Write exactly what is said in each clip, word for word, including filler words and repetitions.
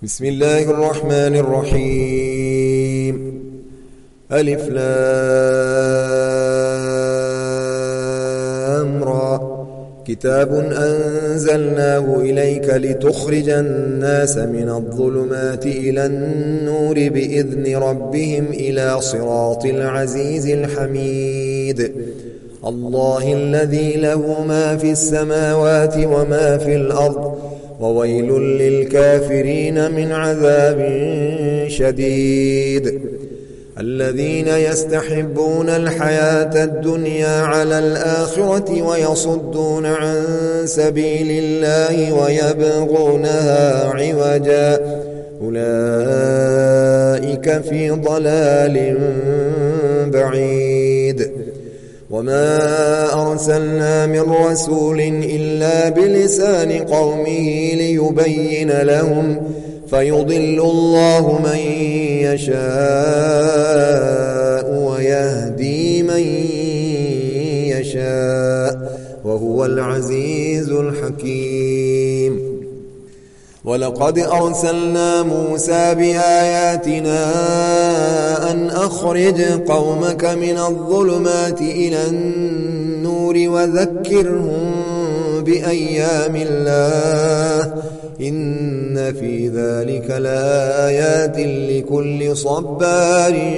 بسم الله الرحمن الرحيم. ألف لام را. كتاب أنزلناه إليك لتخرج الناس من الظلمات إلى النور بإذن ربهم إلى صراط العزيز الحميد. الله الذي له ما في السماوات وما في الأرض وويل للكافرين من عذاب شديد. الذين يستحبون الحياة الدنيا على الآخرة ويصدون عن سبيل الله ويبغونها عوجا أولئك في ضلال بعيد. وما أرسلنا من رسول إلا بلسان قومه ليبين لهم فيضل الله من يشاء ويهدي من يشاء وهو العزيز الحكيم. ولقد أرسلنا موسى بآياتنا أن أخرج قومك من الظلمات إلى النور وذكرهم بأيام الله إن في ذلك لآيات لكل صبار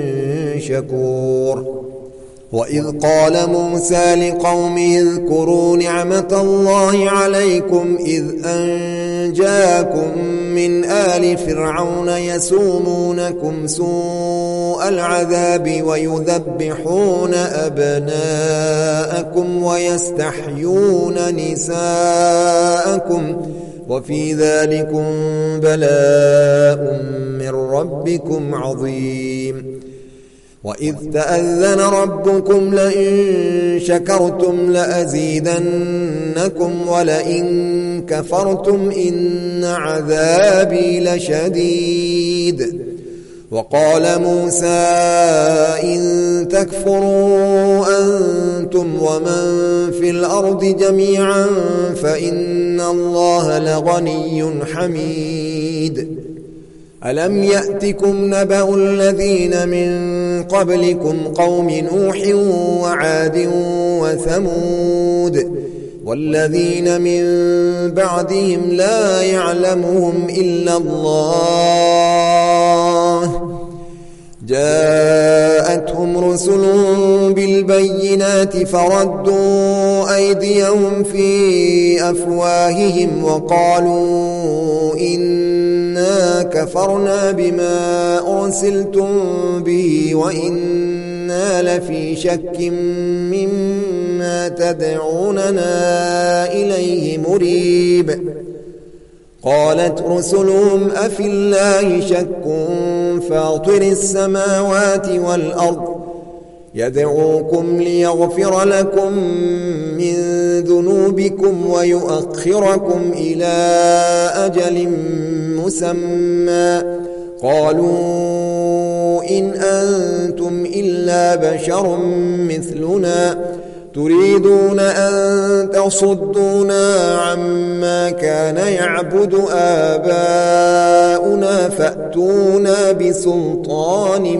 شكور. وإذ قال موسى لقومه اذكروا نعمة الله عليكم إذ أنجاكم من آل فرعون يسومونكم سوء العذاب ويذبحون أبناءكم ويستحيون نساءكم وفي ذلكم بلاء من ربكم عظيم. وإذ تأذن ربكم لئن شكرتم لأزيدنكم ولئن كفرتم إن عذابي لشديد. وقال موسى إن تكفروا أنتم ومن في الأرض جميعا فإن الله لغني حميد. ألم يأتكم نبأ الذين من قبلكم قوم نوح وعاد وثمود والذين من بعدهم لا يعلمهم إلا الله جاءتهم رسل بالبينات فردوا أيديهم في أفواههم وقالوا إنا كفرنا بما أرسلتم به وإنا لفي شك مما تدعوننا إليه مريب. قالت رسلهم أفي الله شك فاطر السماوات والأرض يدعوكم ليغفر لكم من ذنوبكم ويؤخركم إلى أجل مسمى قالوا إن أنتم إلا بشر مثلنا تريدون أن تصدونا عما كان يعبد آباؤنا فأتونا بسلطان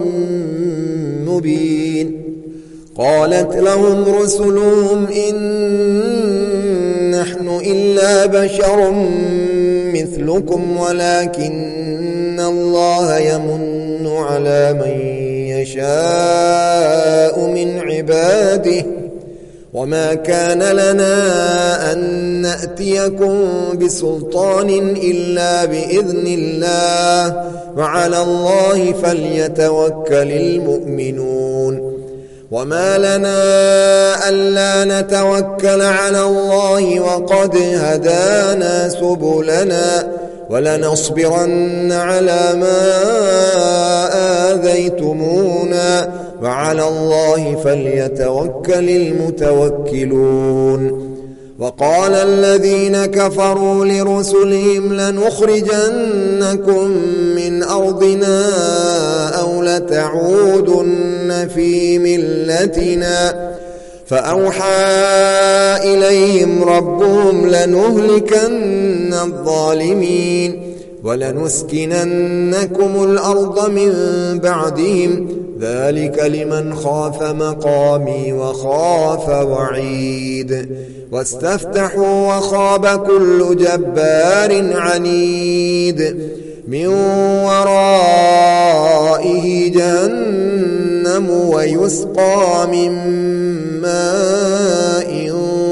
مبين. قالت لهم رسلهم إن نحن إلا بشر مثلكم ولكن الله يمن على من يشاء من عباده وما كان لنا أن نأتيكم بسلطان إلا بإذن الله وعلى الله فليتوكل المؤمنون. وما لنا ألا نتوكل على الله وقد هدانا سبلنا ولنصبرن على ما آذيتمونا وعلى الله فليتوكل المتوكلون. وقال الذين كفروا لرسلهم لنخرجنكم من أرضنا أو لتعودن في ملتنا فأوحى إليهم ربهم لنهلكن الظالمين ولنسكننكم الأرض من بعدهم ذلك لمن خاف مقامي وخاف وعيد واستفتحوا وخاب كل جبار عنيد من ورائه جهنم ويسقى من ماء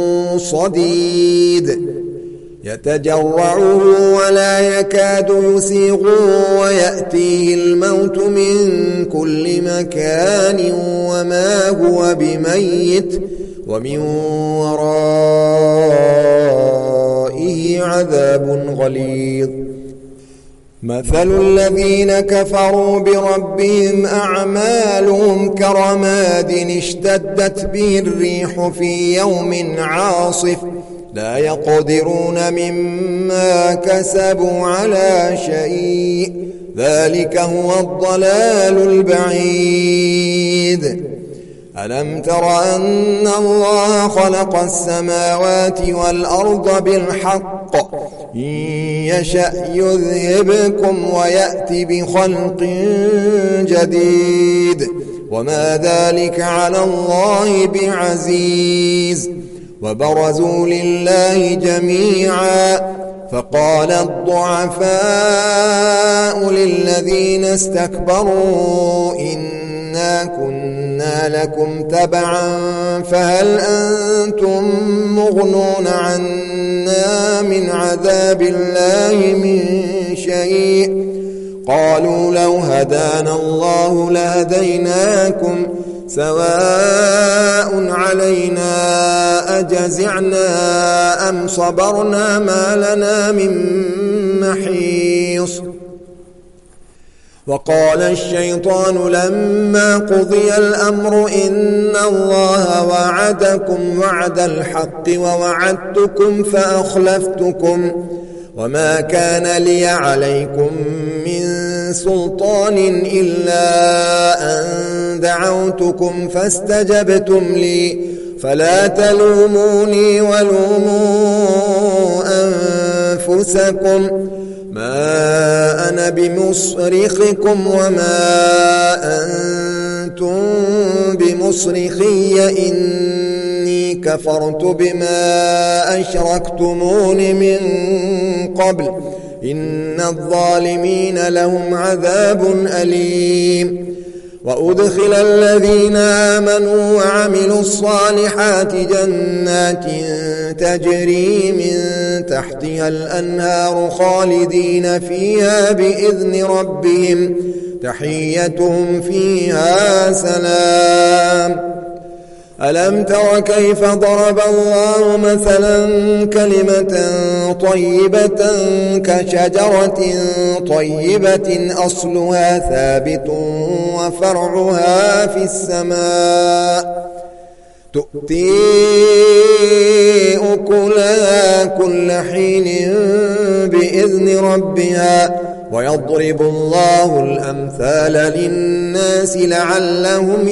صديد يتجرعه ولا يكاد يسيغه ويأتيه الموت من كل مكان وما هو بميت ومن ورائه عذاب غليظ مثل الذين كفروا بربهم أعمالهم كرماد اشتدت به الريح في يوم عاصف لا يقدرون مما كسبوا على شيء ذلك هو الضلال البعيد ألم تر أن الله خلق السماوات والأرض بالحق إن يشأ يذهبكم ويأتي بخلق جديد وما ذلك على الله بعزيز وبرزوا لله جميعا فقال الضعفاء للذين استكبروا إنا كنا لكم تبعا فهل أنتم مغنون عنا من عذاب الله من شيء قالوا لو هدانا الله لهديناكم سواء علينا أجزعنا أم صبرنا ما لنا من محيص وقال الشيطان لما قضي الأمر إن الله وعدكم وعد الحق ووعدتكم فأخلفتكم وما كان لي عليكم من سلطان إلا أن دعوتكم فاستجبتم لي فلا تلوموني ولوموا أنفسكم ما أنا بمصرخكم وما أنتم بمصرخي إني كفرت بما أشركتمون من قبل إن الظالمين لهم عذاب أليم وأدخل الذين آمنوا وعملوا الصالحات جنات تجري من تحتها الأنهار خالدين فيها بإذن ربهم تحيتهم فيها سلام ألم تر كيف ضرب الله مثلا كلمة طيبة كشجرة طيبة أصلها ثابت وفرعها في السماء تؤتي أكلها كل حين بإذن ربها ويضرب الله الأمثال للناس لعلهم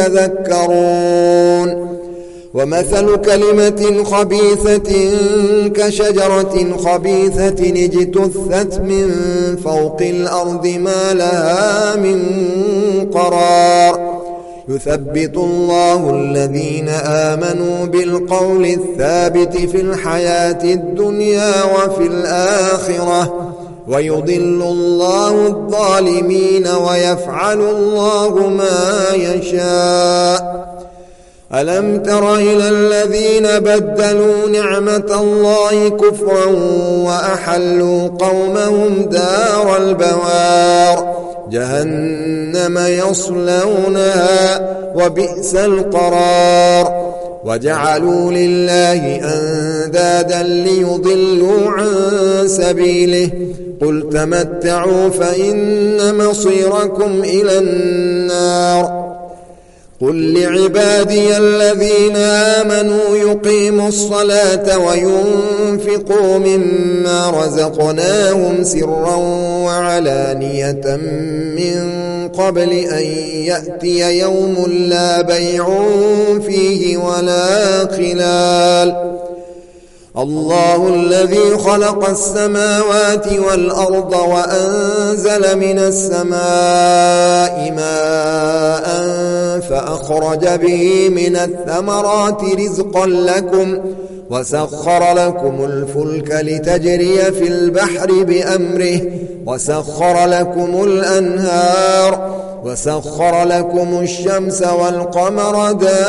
يتذكرون ومثل كلمة خبيثة كشجرة خبيثة اجتثت من فوق الأرض ما لها من قرار يثبت الله الذين آمنوا بالقول الثابت في الحياة الدنيا وفي الآخرة ويضل الله الظالمين ويفعل الله ما يشاء ألم تر إلى الذين بدلوا نعمة الله كفرا وأحلوا قومهم دار البوار جهنم يصلونها وبئس القرار وجعلوا لله أندادا ليضلوا عن سبيله قل تمتعوا فإن مصيركم إلى النار قل لعبادي الذين آمنوا يقيموا الصلاة وينفقوا مما رزقناهم سرا وعلانية من قبل أن يأتي يوم لا بيع فيه ولا خلال الله الذي خلق السماوات والأرض وأنزل من السماء ماء فأخرج به من الثمرات رزقا لكم وسخر لكم الفلك لتجري في البحر بأمره وسخر لكم الأنهار وسخر لكم الشمس والقمر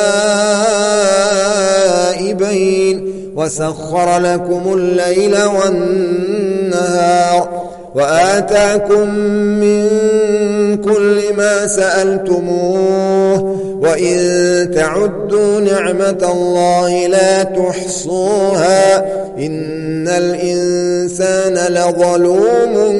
دائبين وسخر لكم الليل والنهار وآتاكم من كل ما سألتموه وإن تعدوا نعمة الله لا تحصوها إن الإنسان لظلوم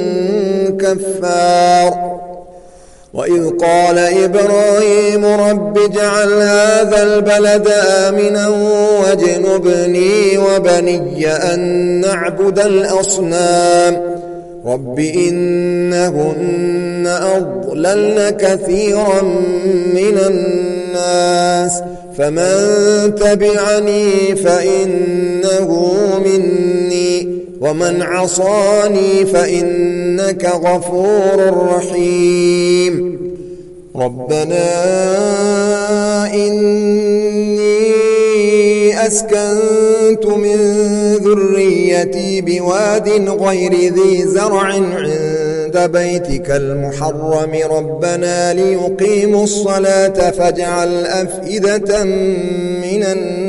كفار وإذ قال إبراهيم رب اجعل هذا البلد آمنا واجنبني وبني أن نعبد الأصنام رب إنهن أضللن كثيرا من الناس فمن تبعني فإنه مني ومن عصاني فإنك غفور رحيم ربنا إني أسكنت من ذريتي بواد غير ذي زرع عند بيتك المحرم ربنا ليقيموا الصلاة فاجعل أفئدة من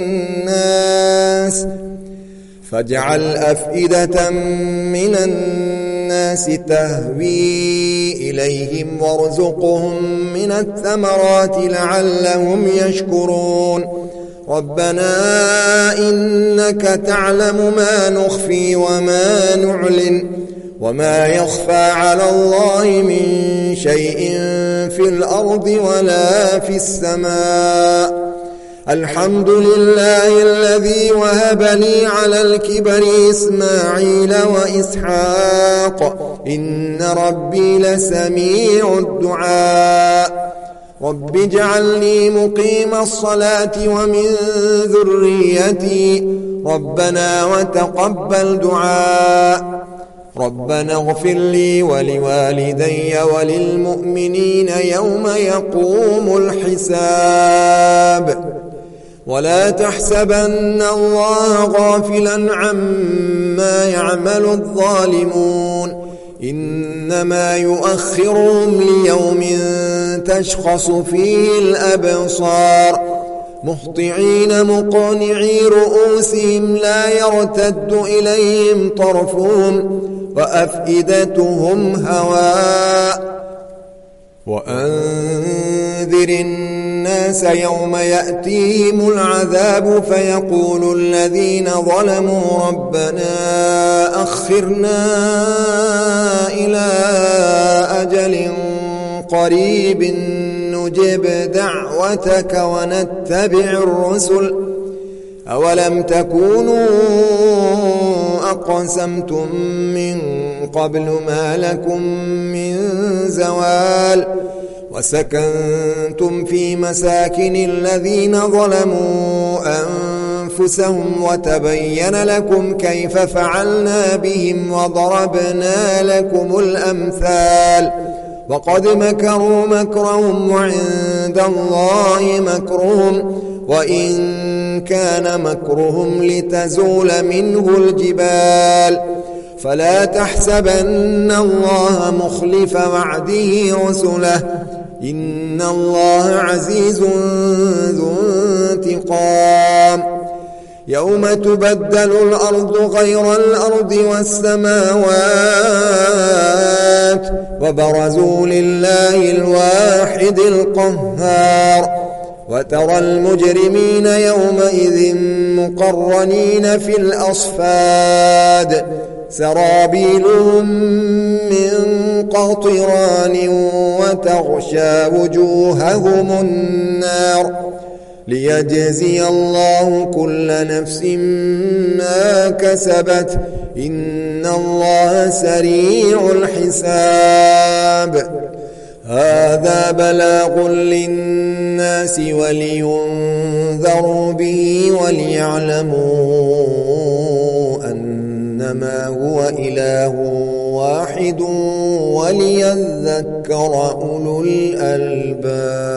الناس فاجعل أفئدة من الناس تهوي إليهم وارزقهم من الثمرات لعلهم يشكرون ربنا إنك تعلم ما نخفي وما نعلن وما يخفى على الله من شيء في الأرض ولا في السماء الحمد لله الذي وهب لي على الكبر إسماعيل وإسحاق إن ربي لسميع الدعاء رب اجعلني مقيم الصلاة ومن ذريتي ربنا وتقبل دعاء ربنا اغفر لي ولوالدي وللمؤمنين يوم يقوم الحساب ولا تحسبن الله غافلا عما يعمل الظالمون إنما يؤخرهم ليوم تشخص فيه الأبصار مهطعين مقنعي رؤوسهم لا يرتد إليهم طرفهم وأفئدتهم هواء وأنذر الناس يوم يأتيهم العذاب فيقول الذين ظلموا ربنا أخرنا إلى أجل قريب نجب دعوتك ونتبع الرسل أولم تكونوا أقسمتم من قبل ما لكم من زوال وسكنتم في مساكن الذين ظلموا أنفسهم وتبين لكم كيف فعلنا بهم وضربنا لكم الأمثال وقد مكروا مكرهم وعند الله مكرهم وإن كان مكرهم لتزول منه الجبال فلا تحسبن الله مخلف وعده رسله إن الله عزيز ذو انتقام يوم تبدل الأرض غير الأرض والسماوات وبرزوا لله الواحد القهار وترى المجرمين يومئذ مقرنين في الأصفاد سرابيلهم من قطران وتغشى وجوههم النار ليجزي الله كل نفس ما كسبت إن الله سريع الحساب هذا بلاغ للناس ولينذروا به وليعلموا إنما هو إله واحد وليذكر أولو الألباب.